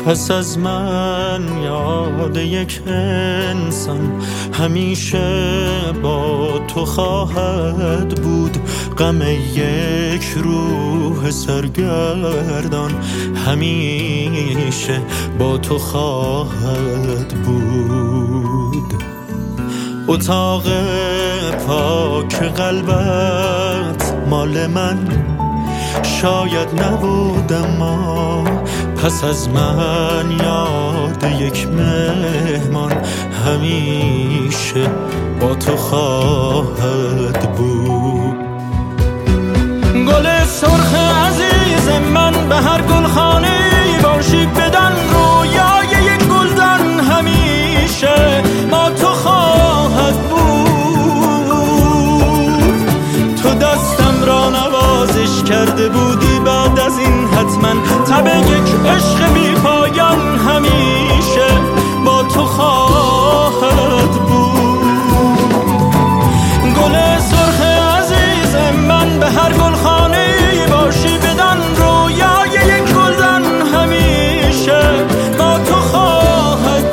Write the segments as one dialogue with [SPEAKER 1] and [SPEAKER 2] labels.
[SPEAKER 1] پس از من یاد یک انسان همیشه با تو خواهد بود. غم یک روح سرگردان همیشه با تو خواهد بود. اتاق پاک قلبت مال من شاید نبود، اما پس از من یاد یک مهمان همیشه با تو خواهد بود. گل سرخ عزیز من به هر گلخانه باشی، بدان رویای یک گلدان همیشه با تو خواهد بود. تو دستم را نوازش کرده بودی، بعد از این حتما تب یک عشق بی پایان همیشه با تو خواهد بود. گل سرخ عزیز من به هر گلخانه باشی، بدان رویای یک گلدان همیشه با تو خواهد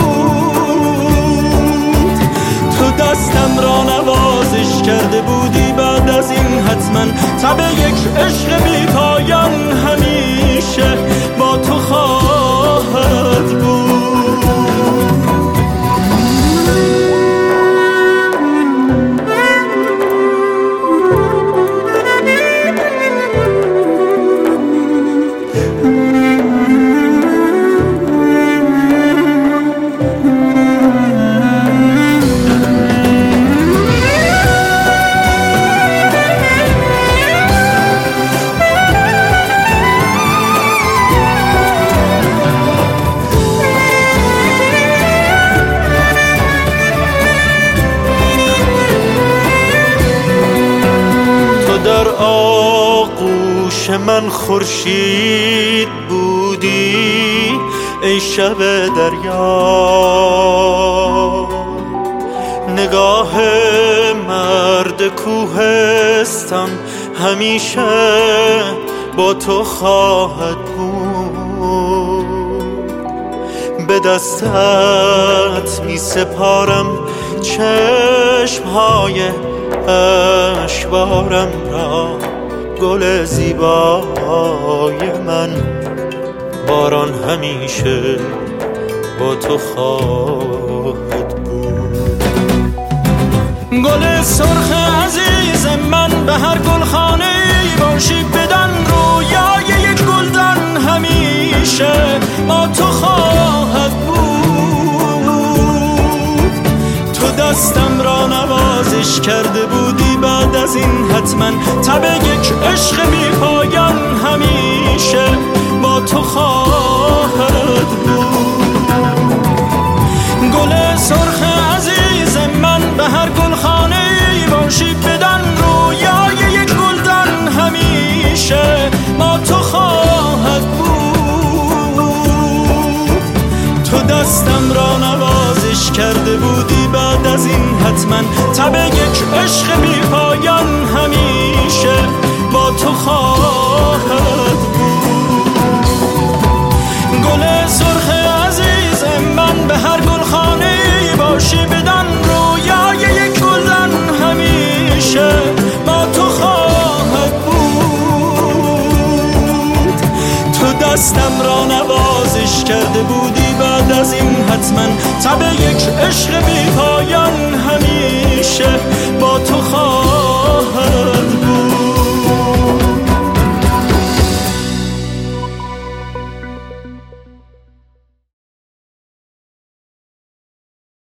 [SPEAKER 1] بود. تو دستم را نوازش کرده بودی، بعد از این حتما تب یک عشق بی پایان همیشه با تو خواهد بود. در آغوش من خورشید بودی ای شب دریا، نگاه مرد کوهستان همیشه با تو خواهد بود. به دستت می سپارم چشمهای اشوارم را، گل زیبای من باران همیشه با تو خواهد بود. گل سرخ عزیز من به هر گلخانه باشی، بدان رویای یک گلدان همیشه با تو خواهد بود. تو دستم را نوازش کرده بودی، بعد از این حتما تب یک عشق بی پایان همیشه با تو خواهد بود. گل سرخ عزیز من به هر گلخانه باشی، بدان رویای یک گلدان همیشه با تو خواهد بود. تو دستم را نوازش کرده بودی، بعد از این حتما تب یک عشق بی پایان همیشه با تو خواهد بود. گل سرخ عزیز من به هر گلخانه باشی، بدان رویای یک گلدان همیشه با تو خواهد بود. تو دستم را نوازش کرده بودی، بعد از این حتما تب یک عشق بی پایان همیشه با تو خواهد بود.